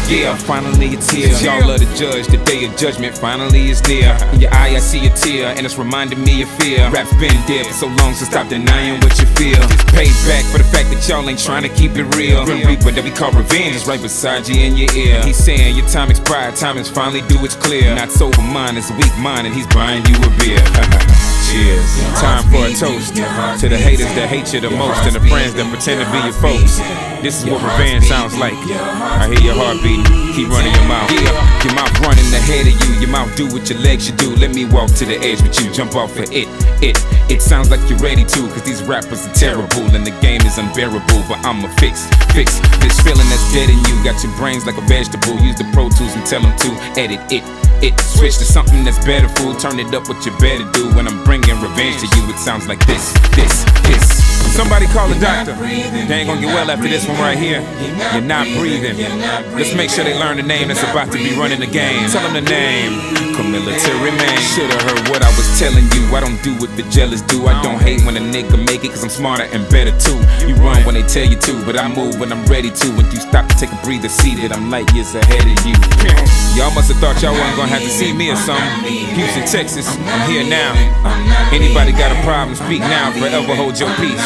Yeah, finally it's here. Y'all love to judge, the day of judgment finally is near. In your eye I see a tear, and it's reminding me of fear. Rap's been dead for so long, so stop denying what you feel. Payback for the fact that y'all ain't trying to keep it real. Grim Reaper that we call revenge is right beside you in your ear. He's saying your time expired, time is finally due, it's clear. Not sober mind, it's weak mind, and he's buying you a beer. Cheers. Time for a toast to the haters that hate you the most, and the friends that pretend to be your folks. This is what revenge sounds like. I hear your heartbeat, keep running your mouth. Your mouth running ahead of you, your mouth do what your legs should do. Let me walk to the edge with you, jump off for it. It sounds like you're ready to, cause these rappers are terrible and the game is unbearable. But I'ma fix this feeling that's dead in you. Got your brains like a vegetable, use the Pro Tools and tell them to edit it. Switch to something that's better, fool. Turn it up what you better do. When I'm bringing revenge to you, it sounds like this. Somebody call the doctor. They ain't gonna get well after this one right here. You're not breathing. Let's make sure they learn the name that's about to be running the game. Tell them the name. Military man. Should've heard what I was telling you. I don't do what the jealous do. I don't hate when a nigga make it, cause I'm smarter and better too. You run when they tell you to, but I move when I'm ready to. When you stop to take a breather, see that I'm light years ahead of you. Y'all must have thought y'all wasn't gonna have to see me or something. Houston, Texas, I'm here now. Anybody got a problem, speak now, forever hold your peace.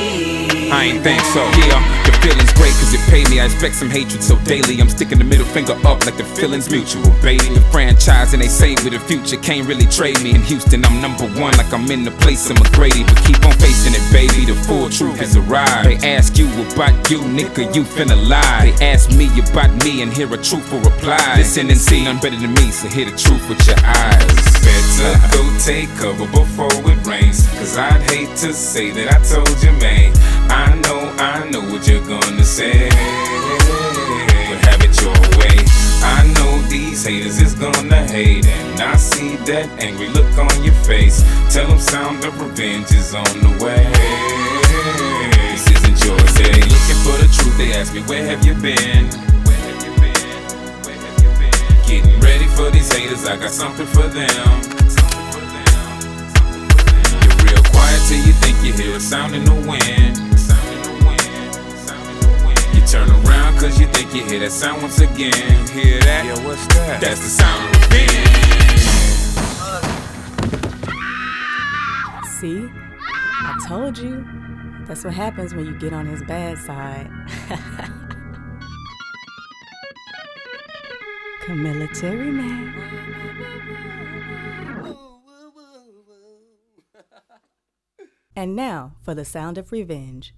I ain't think so. Yeah, the feeling's great cause it paid me. I expect some hatred so daily. I'm sticking the middle finger up like the feeling's mutual, baby. The franchise and they say with the future can't really trade me. In Houston, I'm #1 like I'm in the place of McGrady. But keep on facing it, baby, the full truth has arrived. They ask you about you, nigga, you finna lie. They ask me about me and hear a truthful reply. Listen and see, none better than me, so hear the truth with your eyes. Better go take cover before it rains, cause I'd hate to say that I told you, man. I know what you're gonna say, but have it your way. I know these haters is gonna hate, and I see that angry look on your face. Tell them sound of revenge is on the way. This isn't yours, they looking for the truth. They ask me, where have you been? Getting ready for these haters, I got something for them. You're real quiet till you think you hear a sound in the wind. You turn around cause you think you hear that sound once again. Hear that? Yeah, what's that? That's the sound of revenge. See? I told you. That's what happens when you get on his bad side. Military man. And now for the sound of revenge.